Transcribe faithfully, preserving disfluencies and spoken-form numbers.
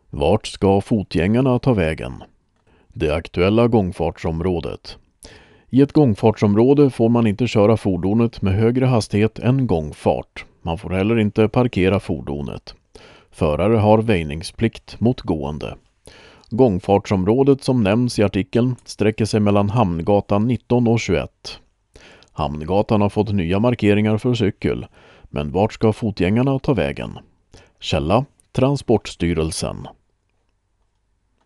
Vart ska fotgängarna ta vägen? Det aktuella gångfartsområdet. I ett gångfartsområde får man inte köra fordonet med högre hastighet än gångfart. Man får heller inte parkera fordonet. Förare har väjningsplikt mot gående. Gångfartsområdet som nämns i artikeln sträcker sig mellan Hamngatan nitton och tjugoett. Hamngatan har fått nya markeringar för cykel, men vart ska fotgängarna ta vägen? Källa: Transportstyrelsen.